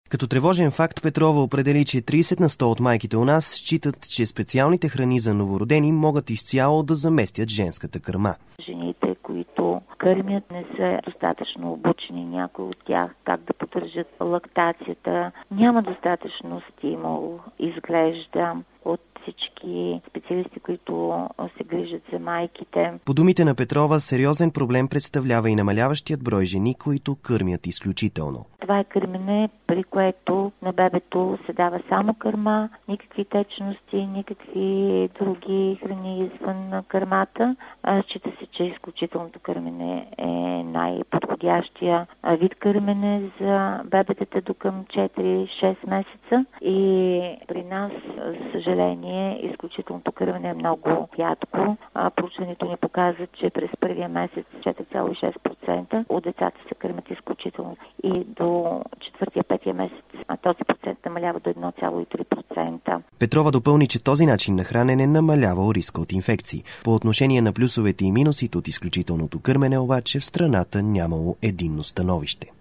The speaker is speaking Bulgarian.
Като тревожен факт Петрова определи, че 30% от майките у нас считат, че специалните храни за новородени могат изцяло да заместят женската кърма. Жените, които кърмят, не са достатъчно обучени, някои от тях как да поддържат лактацията. Няма достатъчно стимул, изглежда, от всички специалисти, които се грижат за майките. По думите на Петрова, сериозен проблем представлява и намаляващият брой жени, които кърмят изключително. Това е кърмене, при което на бебето се дава само кърма, никакви течности, никакви други храни извън кърмата. Счита се, че изключителното кърмене е най-подходящия вид кърмене за бебетата до към 4-6 месеца. И при нас, за съжаление, изключителното кърмене е много рядко. Проучването ни показва, че през първия месец 4,6% от децата се кърмят изключително и до четвъртия-петия месец този процент намалява до 1,3%. Петрова допълни, че този начин на хранене намалява риска от инфекции. По отношение на плюсовете и минусите от изключителното кърмене обаче в страната нямало единно становище.